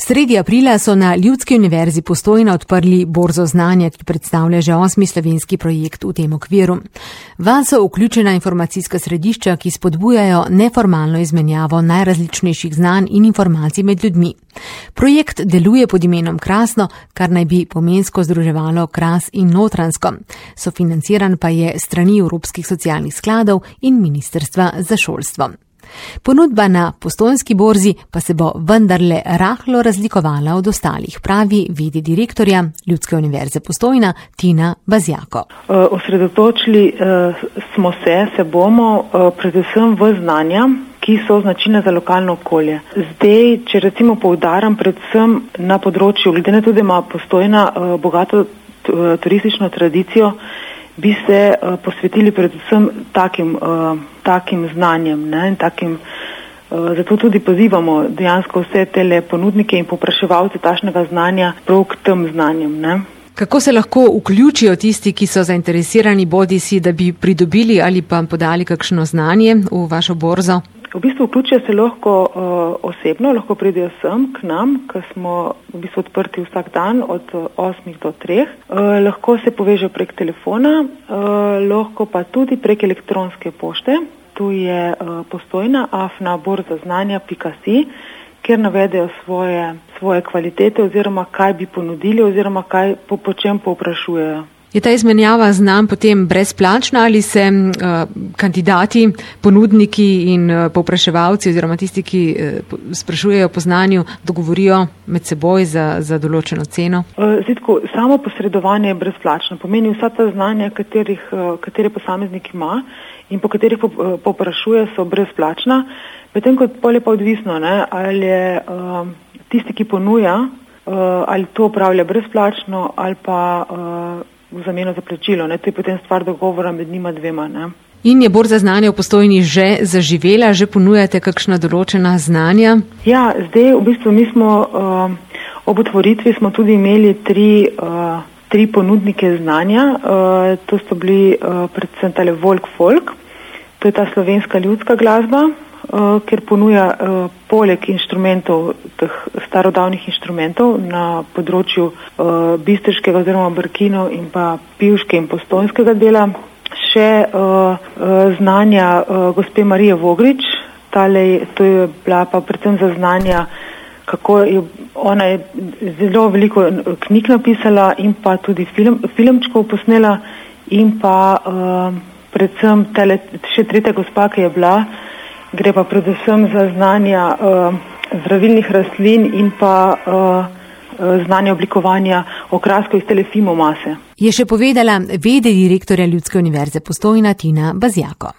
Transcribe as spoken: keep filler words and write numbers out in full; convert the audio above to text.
Sredi aprila so na Ljudski univerzi Postojna odprli borzo znanja, ki predstavlja že osmi slovenski projekt v tem okviru. Vanj so vključena informacijska središča, ki spodbujajo neformalno izmenjavo najrazličnejših znanj in informacij med ljudmi. Projekt deluje pod imenom Krasno, kar naj bi pomensko združevalo Kras in Notranjsko. Sofinanciran pa je strani Evropskih socialnih skladov in Ministrstva za šolstvo. Ponudba na postojnski borzi pa se bo vendarle rahlo razlikovala od ostalih, pravi vidi direktorja Ljudske univerze Postojna Tina Bazjako. Osredotočili smo se, se bomo predvsem v znanja, ki so značilne za lokalno okolje. Zdaj, če recimo poudaram predvsem na področju, glede na to, da ima Postojna bogato turistično tradicijo, bi se uh, posvetili predvsem takim, uh, takim znanjem. Ne, in takim, uh, zato tudi pozivamo dejansko vse tele ponudnike in popraševalce takšnega znanja prav k tem znanjem. Ne. Kako se lahko vključijo tisti, ki so zainteresirani bodisi, da bi pridobili ali pa podali kakšno znanje v vašo borzo? V bistvu vključijo se lahko uh, osebno, lahko pridejo sem k nam, ker smo v bistvu odprti vsak dan od osmih do treh. Uh, lahko se povežejo prek telefona, uh, lahko pa tudi prek elektronske pošte. Tu je uh, Postojna afna borza znanja pika si, kjer navedejo svoje, svoje kvalitete oziroma kaj bi ponudili oziroma kaj po, po čem povprašujejo. Je ta izmenjava znanj potem brezplačna ali se uh, kandidati, ponudniki in uh, povpraševalci oziroma tisti, ki uh, sprašujejo po znanju, dogovorijo med seboj za, za določeno ceno? Uh, Zitko, samo posredovanje je brezplačno. Pomeni vsa ta znanja, katerih, uh, katere posameznik ima in po katerih po, uh, povprašuje, so brezplačna. Medtem kot pol je pa odvisno, ne, ali je uh, tisti, ki ponuja, uh, ali to upravlja brezplačno ali pa uh, v zameno za plačilo. Ne? To je potem stvar dogovora med njima dvema. Ne? In je borza znanja v Postojni že zaživela, že ponujate kakšna določena znanja? Ja, zdaj v bistvu mi smo uh, ob otvoritvi smo tudi imeli tri, uh, tri ponudnike znanja. Uh, to so bili uh, predvsem tale Volk Folk, to je ta slovenska ljudska glasba, uh, ker ponuja uh, poleg inštrumentov, teh starodavnih inštrumentov na področju uh, bistriškega oziroma brkinov in pa pivške in postojnskega dela, še uh, uh, znanja uh, gospe Marije Vogrič, tale, to je bila pa predvsem za znanja, kako je, ona je zelo veliko knjig napisala in pa tudi film, filmčkov posnela in pa uh, predvsem tale, še tretja gospa, ki je bila, gre pa predvsem za znanja uh, zdravilnih rastlin in pa uh, znanja oblikovanja okraskov iz telefimomase. Je še povedala vede direktorja Ljudske univerze Postojna Tina Bazjako.